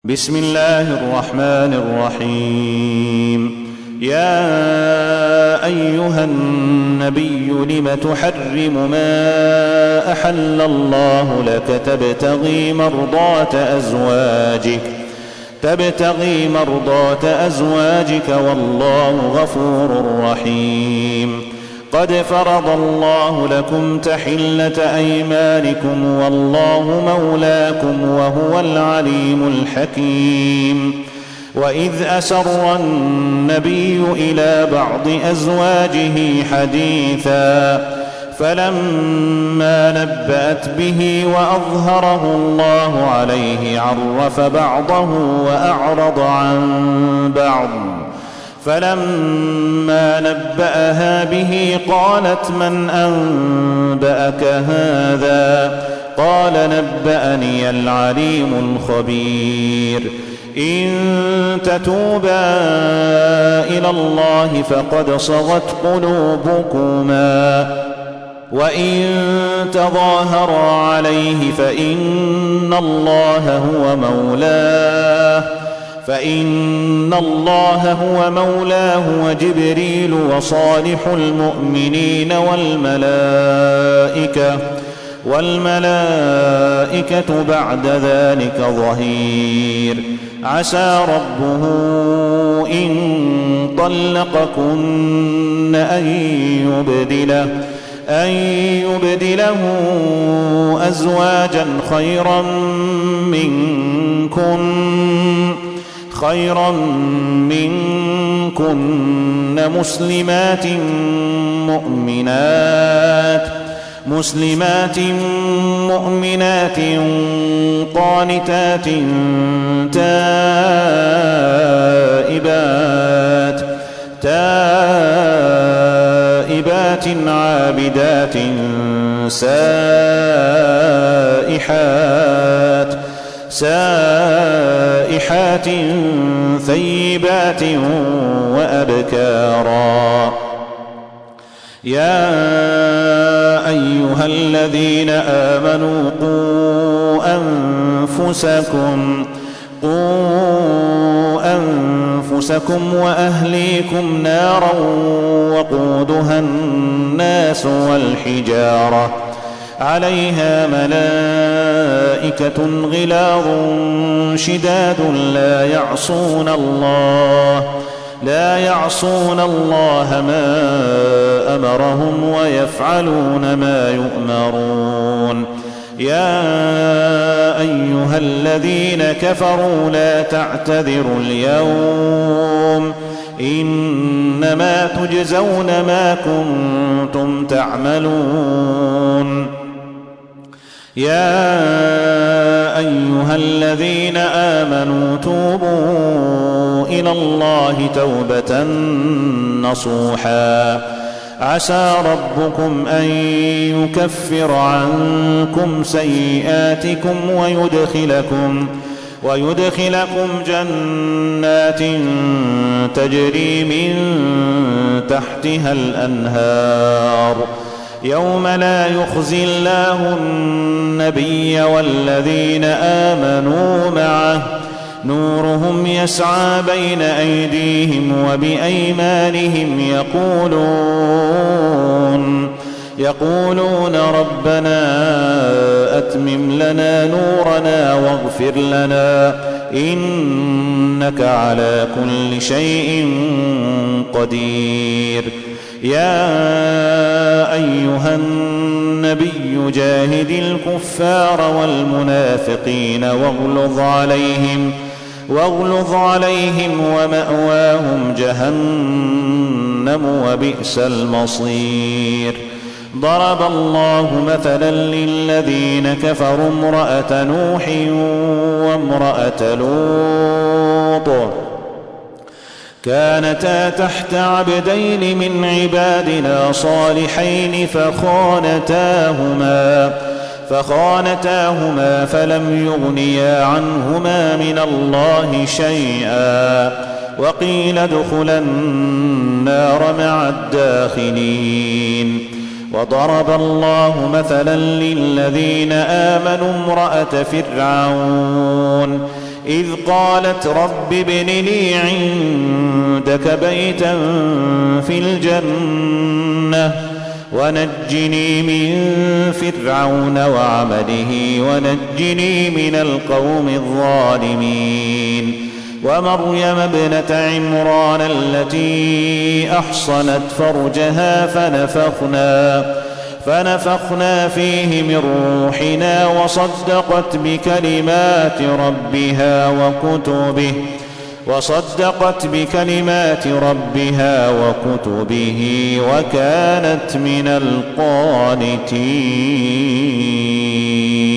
بسم الله الرحمن الرحيم. يا أيها النبي لم تحرم ما أحل الله لك تبتغي مرضات أزواجك والله غفور رحيم. قد فرض الله لكم تحلة أيمانكم والله مولاكم وهو العليم الحكيم. وإذ أسر النبي إلى بعض أزواجه حديثا فلما نبأت به وأظهره الله عليه عرف بعضه وأعرض عن بعض. فلما نبأها به قالت من أنبأك هذا؟ قال نبأني العليم الخبير. إن تتوبا إلى الله فقد صغت قلوبكما وإن تظاهرا عليه فإن الله هو مولاه وجبريل وصالح المؤمنين والملائكة بعد ذلك ظهير. عسى ربه إن طلقكن أن يبدله أزواجا خيرا منكن مسلمات مؤمنات قانتات تائبات عابدات سائحات ثيبات وأبكارا. يا أيها الذين آمنوا قوا أنفسكم وأهليكم نارا وقودها الناس والحجارة عليها ملائكة غلاظ شداد لا يعصون الله ما أمرهم ويفعلون ما يؤمرون. يا أيها الذين كفروا لا تعتذروا اليوم إنما تجزون ما كنتم تعملون. يا أيها الذين آمنوا توبوا إلى الله توبة نصوحا عسى ربكم أن يكفر عنكم سيئاتكم ويدخلكم جنات تجري من تحتها الأنهار يوم لا يخزي الله النبي والذين آمنوا معه نورهم يسعى بين أيديهم وبأيمانهم يقولون ربنا أتمم لنا نورنا واغفر لنا إنك على كل شيء قدير. يا أيها النبي جاهد الكفار والمنافقين واغلظ عليهم ومأواهم جهنم وبئس المصير. ضرب الله مثلا للذين كفروا امرأة نوح وامرأة لوط كانتا تحت عبدين من عبادنا صالحين فخانتاهما فلم يغنيا عنهما من الله شيئا وقيل ادخلا النار مع الداخلين. وضرب الله مثلا للذين آمنوا امرأة فرعون إذ قالت رب ابن لي عندك بيتا في الجنة ونجني من فرعون وعمله ونجني من القوم الظالمين ومريم ابنة عمران التي أحصنت فرجها فنفخنا فيه من روحنا وصدقت بكلمات ربها وكتبه وكانت من القانتين.